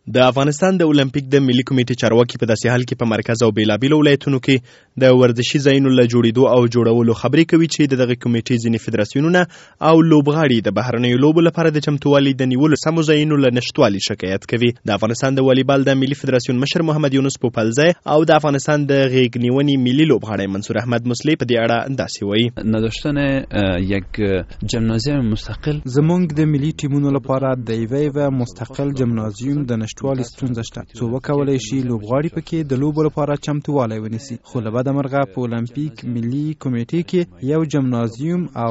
د افغانستان د اولمپیک د ملي کمیټې چارواکي په داسې حال کې په مرکز او بیلابیلو ولایتونو کې د ورزشي ځایونو له جوړېدو او جوړولو خبرې کوي چې د دغه کمیټې ځینې فدراسیونونه او لوبغاړي د بهرنیو لوبو لپاره د چمتووالي د نیولو سمو ځایونو له نشتوالي شکایت کوي. د افغانستان د والیبال د ملي فدراسیون مشر محمد یونس پوپلزی او د افغانستان د غیږ نیونې ملي لوبغاړی منصور احمد مسلی په دې اړه داسې وایي: نداشتن یک جمنازیوم مستقل زمونږ د ملي ټیمونو لپاره د یوه مستقل جمنازیوم د نشتوالي ستونزه شته. څو وکولای شي لوبغاړي پکې د لوبو لپاره چمتووالی ونیسي، خو له بده مرغه په اولمپیک ملي کمیټې کې یو جمنازیوم او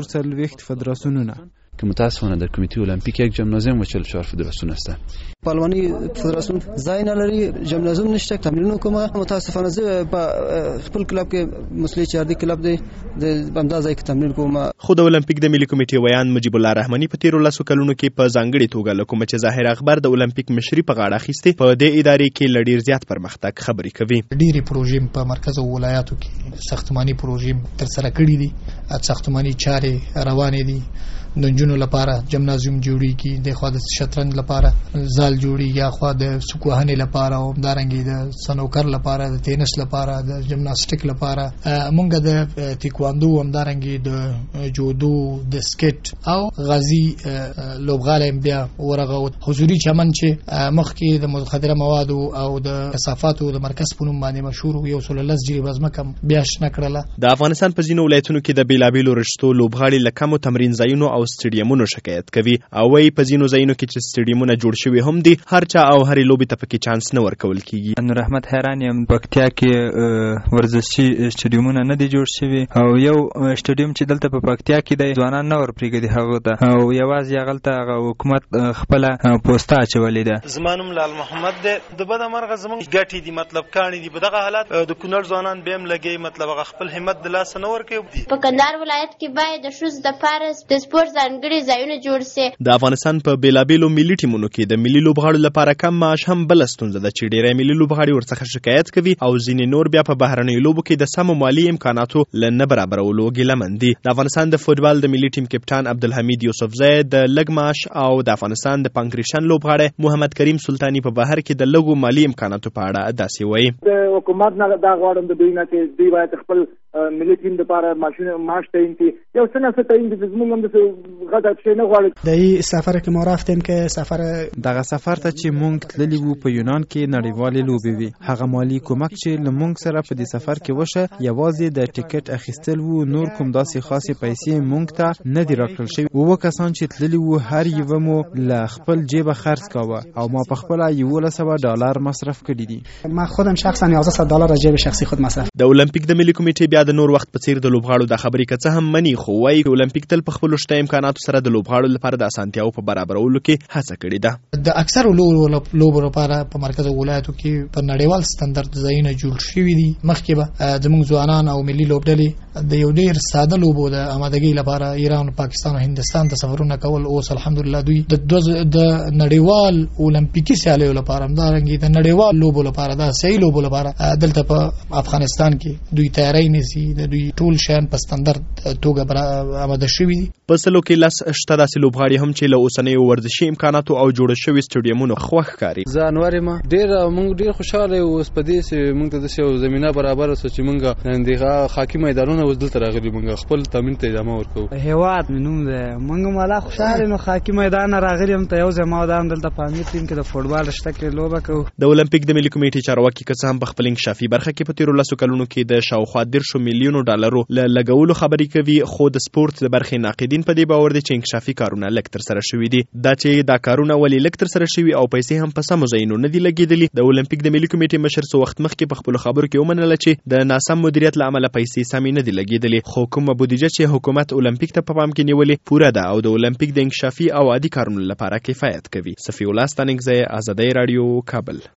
440 فدراسیونونه که متاسفانه در کمیته المپیک یک جمنازیوم و 44 فدراسیون هستند. پالوانی فدراسیون ځای نه لري، جمنازیوم نشته، تمرین کومه. متاسفانه زه په خپل کلب کې مسلې چاردي کلب دی د بمدازای کې تمرین کومه. خو د اولمپیک د ملي کمیټې ویان مجيب الله رحماني په تیرو لسو کلونو کې په ځانګړي توګه له کومه چې ظاهر اخبار د اولمپیک مشري په غاړه اخیستې په دې ادارې کې له ډیر زیات پرمختګ خبرې کوي. ډېری پروژې په مرکز او ولایاتو کې ساختماني پروژې تر سره کړې دي، ساختماني چارې روانې دي. د نجونو لپاره جمنازیوم جوړیږي، د خو د شطرنج لپاره زال جوړیږي، یا خو د سکوهنې لپاره او دارنګي د سنوکر لپاره، د تینس لپاره، د جمناستیک لپاره، مونږ د تایکواندو هم دارنګي د جودو، د سکیټ او غازی لوبغاړي بیا ورغه حضوري چمن چې مخکې د مخدره مواد او د کثافاتو د مرکز په نوم باندې مشهور یو سل لس جری بزمکم بیا شنه کړله. د افغانستان په ځینو ولایتونو کې د بیلابیلو رشتو لوبغاړي له کمو تمرین ځایونو او سټیډیمونو شکایت کوي او وايي په ځینو ځایونو کې چې سټیډیمونه جوړ شوي هم دي، هر چا او هرې لوبې ته پکې چانس نه ورکول کیږي. نور احمد حیران یم، پکتیا کې ورزشي سټیډیمونه نه دي جوړ شوي او یو سټیډیم چې دلته په پکتیا کې دی ځوانان نه ورپرېږدي هغه ته، او یوازې هغلته حکومت خپل پوسټه اچولې ده. زما نوم لال محمد دی. د بده مرغه زموږ ګټې دي، مطلب کاڼي دي. په دغه حالت د کونړ ځوانان به هم لګي، مطلب هغه خپل همت د لاس نه ورکوي. په کندهار ولایت کې باید د ښځو لپاره د سپورت ځانګړي ځایونه جوړ شي. د افغانستان په بیلابیلو ملي ټیمونو کې د ملي لوبغاړو لپاره کم معاش هم بل ستونزه ده چې ډیری ملي لوبغاړي ورڅخه شکایت کوي او ځینې نور بیا په بهرنیو لوبو کې د سمو مالي امکاناتو له نه برابرولو ګیلمن دي. د افغانستان د فوټبال د ملي ټیم کپټان عبدالحمید یوسفزی د لږ معاش او د افغانستان د پانکریشن لوبغاړی محمد کریم سلطانی په بهر کې د لږو مالي امکاناتو په اړه داسې وایي: د حکومت نه دا غواړم د دوی نه چې دوی باید خپل ملي ټیم لپاره معاش تعیین کړي. یو څه نه تعیین دي، زموږ هم د غدا شي نه غواړي. د این سفر که ما رفتیم که سفر دغه سفر ته چې مونږ تللی وو په یونان کې نړیوالې لوبې وي، هغه مالی کومک چې له مونږ سره په دې سفر کې وشه یوازې د ټیکټ اخیستل وو، نور کوم داسې خاصې پیسې مونږ ته نه دي راکړل شوي. اووه کسان چې تللی وو هر یوه مو له خپل جیبه خرڅ کاوه او ما په خپله $1100 مصرف کړي دي. ما خودم شخصا $1100 از جیب شخصي خود مصرف. د اولمپیک د ملي کمیټې بیا د نور وخت په څیر د لوبغاړو د خبرې که څه هم مني، خو وايي اولمپیک تل په خپلو شته امکاناتو سره د لوبغاړو لپاره د اسانتیاو په برابرولو کې هڅه کړې ده. د اکثر لوبو لپاره په مرکز او ولایتو کې په نړیوال ستاندرد ځایونه جوړ شوي دي. مخکې به زموږ ځوانان او ملي لوبډلې د یو ډیر ساده لوبو د آمادګۍ لپاره ایران، پاکستان او هندستان ته سفرونه کول. اوس الحمدلله دوی د نړیوال اولمپیکي سیالیو لپاره همدارنګه د نړیوال لوبو لپاره د صحیح لوبو لپاره دلته په افغانستان کې دوی تیاری نیسي. د دوی ټول شیان په ستاندرد توګه آماده شوي دي. په سلو کې لس شته داسې لوبغاړي هم چې له اوسنیو ورزشي امکاناتو او جوړ شوي سټیډیمونو خوښ ښکاري. زه انور یم. موږ ډېر خوشاله یو اوس په دې چې موږ ته داسې زمینه برابره شوه چې موږ دغه خاکي میدانونه اوس دلته راغلي، موږ خپل تمرین ته ادامه ورکوو. هیواد مې نوم دی، موږ هم والا خوشاله نو خاکي میدان راغلي هم ته یو زما دا دلته په امیر ټیم کې د فوټبال شته کې لوبه کوو. د اولمپیک د ملي کمیټې چارواکي که څه هم په خپل انکشافي برخه کې په تیرو لسو کلونو کې د شاوخوا 10 میلیونو ډالرو له لګولو خبرې کوي، خو د سپورت د برخې ناقدین په دې باور دي چې انکشافي کارونه لږ تر سره شوي دي. دا چې دا کارونه ولې لږ تر سره شوي او پیسې هم په سمو ځایونو نه دي لګېدلي، د اولمپیک د ملي کمیټې مشر څو وخت مخکې په خپلو خبرو کې ومنله چې د ناسم مدیریت له امله پیسې سمې نه دي لګېدلې، خو کومه بودیجه چې حکومت اولمپیک ته په پام کې نیولې پوره ده او د اولمپیک د انکشافي او عادي کارونو لپاره کفایت کوي. صفی الله ستانکزی، آزادۍ راډیو، کابل.